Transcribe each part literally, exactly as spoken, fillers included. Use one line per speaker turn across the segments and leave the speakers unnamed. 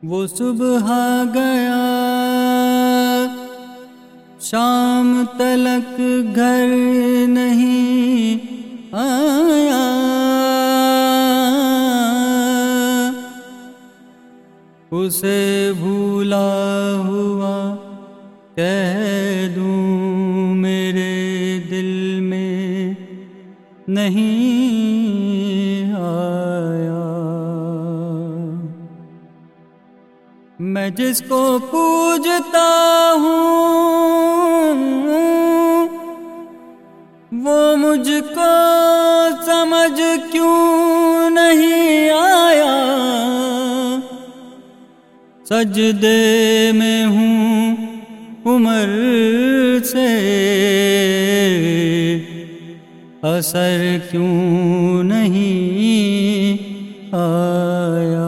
वो सुबह गया, शाम तलक घर नहीं आया। उसे भूला हुआ कह दूं मेरे दिल में नहीं आया। मैं जिसको पूजता हूँ वो मुझको समझ क्यों नहीं आया। सजदे में हूँ उम्र से, असर क्यों नहीं आया।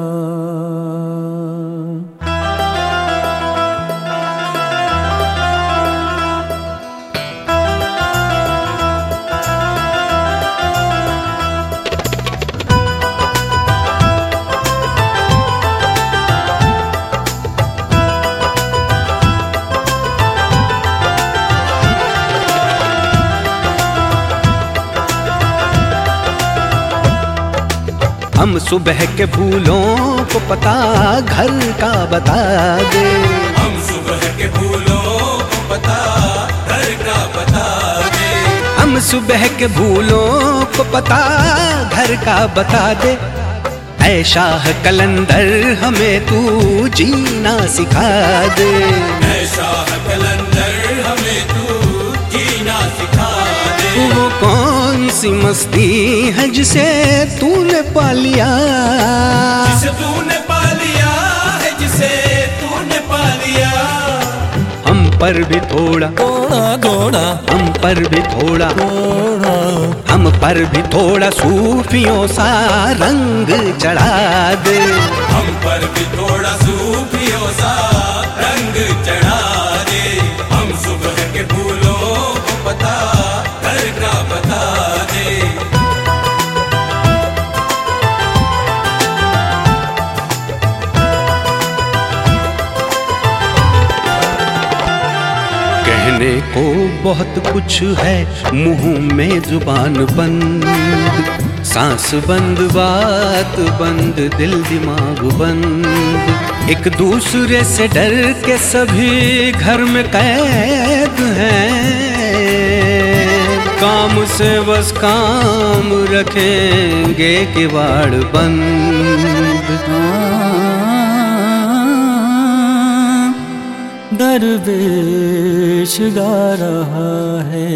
हम सुबह के फूलों को पता घर का बता दे।
हम सुबह के फूलों को पता घर का बता दे।
हम सुबह के फूलों को पता घर का बता दे। ऐ शाह कलंदर हमें तू जीना सिखा दे।
ऐ शाह कलंदर हमें तू जीना सिखा दे।
वो कौन सी मस्ती है जिसे तूने पा लिया,
जिसे तूने पा लिया है, जिसे तूने पा लिया।
हम पर भी थोड़ा
थोड़ा थोड़ा
हम पर भी थोड़ा
थोड़ा
हम पर भी थोड़ा सूफियों सा रंग चढ़ा दे।
हम पर भी थोड़ा सूफियों सा रंग चढ़ा दे। हम सुबह के फूलों को पता घर का बता दे।
कहने को बहुत कुछ है, मुंह में जुबान बंद, सांस बंद, बात बंद, दिल दिमाग बंद। एक दूसरे से डर के सभी घर में कैद हैं। काम से बस काम रखेंगे किवाड़ बंद।
दरवेश गा रहा है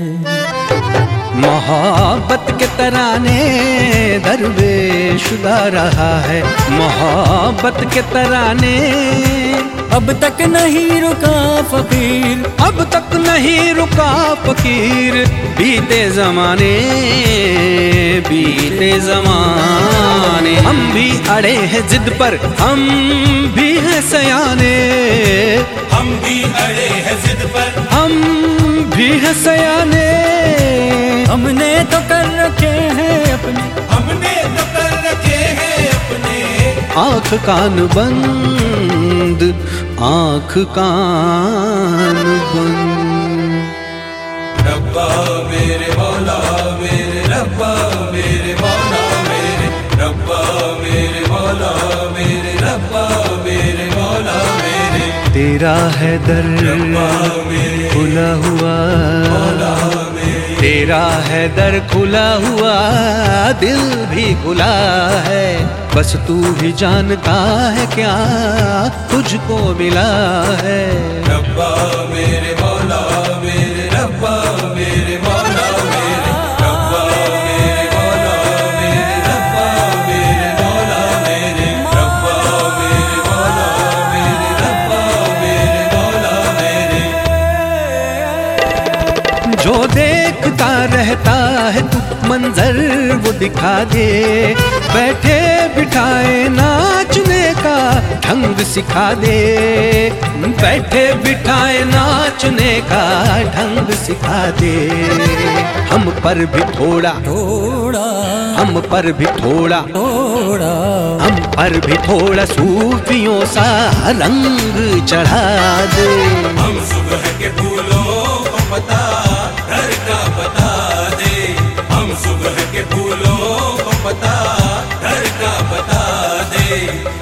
मोहब्बत के तराने, दरवेश गा रहा है मोहब्बत के तराने।
अब तक नहीं रुका फकीर,
अब तक नहीं रुका फकीर, बीते जमाने बीते जमाने। हम भी अड़े हैं जिद पर, हम भी हैं सयाने।
हम भी अड़े हैं जिद पर,
हम भी हैं सयाने।
हमने तो कर रखे हैं अपने,
हमने तो कर रखे हैं अपने।
आँख कान बंद, आँख कान बंद।
रब्बा मेरे मौला मेरे, रब्बा मेरे मौला मेरे, रब्बा मेरे मौला मेरे, रब्बा मेरे मौला मेरे।
तेरा है दर खुला हुआ, तेरा है दर खुला हुआ, दिल भी खुला है। बस तू ही जानता है क्या तुझको मिला है।
रब्बा मेरे मौला मेरे, रब्बा मेरे मौला मेरे, रब्बा मेरे मौला मेरे, रब्बा मेरे मौला मेरे, रब्बा मेरे मौला मेरे, रब्बा मेरे मौला मेरे।
जो देखता रहता है तू मंजर वो दिखा दे। बैठे बिठाए नाचने का ढंग सिखा दे, बैठे बिठाए नाचने का ढंग सिखा दे। हम पर भी थोड़ा
थोड़ा,
हम पर भी थोड़ा
थोड़ा,
हम पर भी थोड़ा सूफियों सा रंग चढ़ा दे।
हम सुबह के फूलों को पता घर का बता दे, हम सुबह के फूलों को पता घर का बता दे।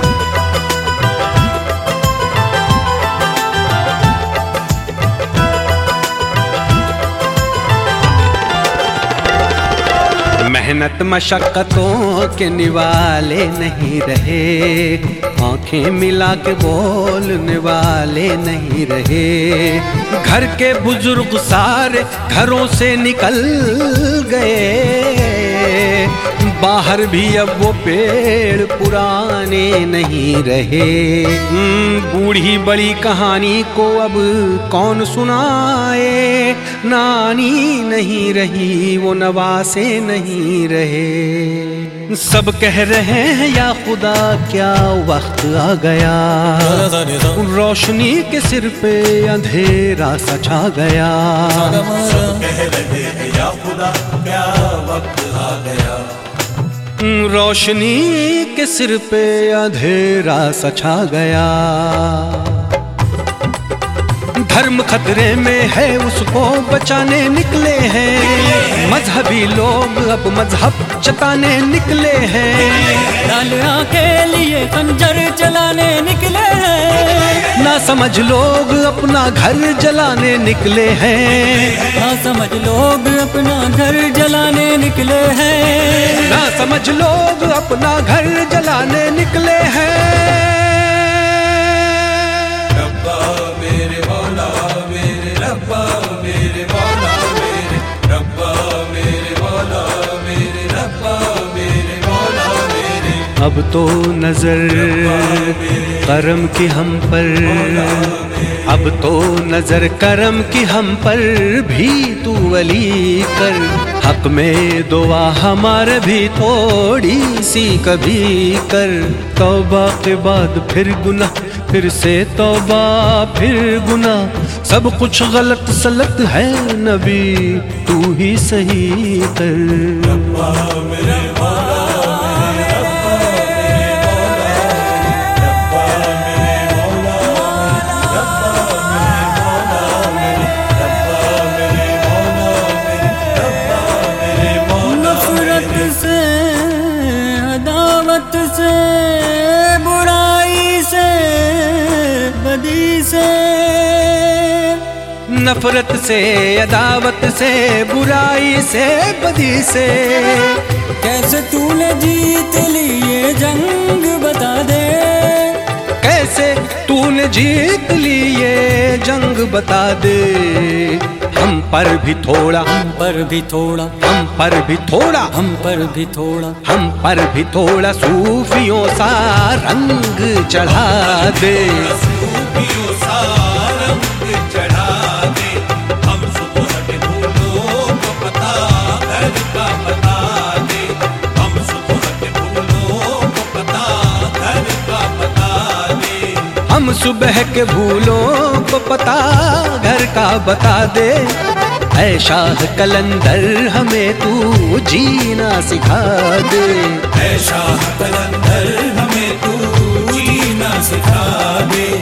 मेहनत मशक्कतों के निवाले नहीं रहे, आंखें मिला के बोलने वाले नहीं रहे। घर के बुजुर्ग सारे घरों से निकल गए, बाहर भी अब वो पेड़ पुराने नहीं रहे। बूढ़ी बड़ी कहानी को अब कौन सुनाए, नानी नहीं रही वो नवासे नहीं रहे। सब कह रहे हैं या खुदा क्या वक्त आ गया, रोशनी के सिर पे अंधेरा सा छा गया।
सब कह रहे हैं या खुदा क्या वक्त आ गया,
रोशनी के सिर पे अंधेरा सा छा गया। धर्म खतरे में है उसको बचाने निकले हैं, मजहबी लोग अब मजहब जताने निकले हैं।
डालिया के लिए खंजर चलाने निकले हैं,
ना समझ लोग अपना घर जलाने निकले हैं।
ना समझ लोग अपना घर जलाने निकले हैं,
ना समझ लोग अपना घर जलाने निकले हैं।
रब्बा मेरे मौला मेरे रब्बा मेरे मौला मेरे रब्बा मेरे मौला मेरे रब्बा मेरे मौला मेरे।
अब तो नजर करम की हम पर, अब तो नजर करम की हम पर भी तू वली कर। हक में दुआ हमारे भी थोड़ी सी कभी कर। तौबा के बाद फिर गुनाह, फिर से तौबा फिर गुनाह, सब कुछ गलत सलत है नबी तू ही सही कर।
रब्बा मेरे मौला
से बुराई से बदी से,
नफरत से अदावत से बुराई से बदी से।
कैसे तूने जीत ली ये जंग बता दे,
कैसे तूने जीत ली ये जंग बता दे। हम पर भी थोड़ा,
हम पर भी थोड़ा,
हम पर भी थोड़ा,
हम पर भी थोड़ा,
हम पर भी थोड़ा सूफियों सा रंग चढ़ा दे।
सूफियों सा रंग चढ़ा दे। हम सुबह के फूलों को पता घर का बता दे, हम सुबह के फूलों को पता घर का बता दे।
हम सुबह के भूलों को पता घर का बता दे। ऐ शाह कलंदर हमें तू जीना सिखा दे,
ऐ शाह कलंदर हमें तू जीना सिखा दे।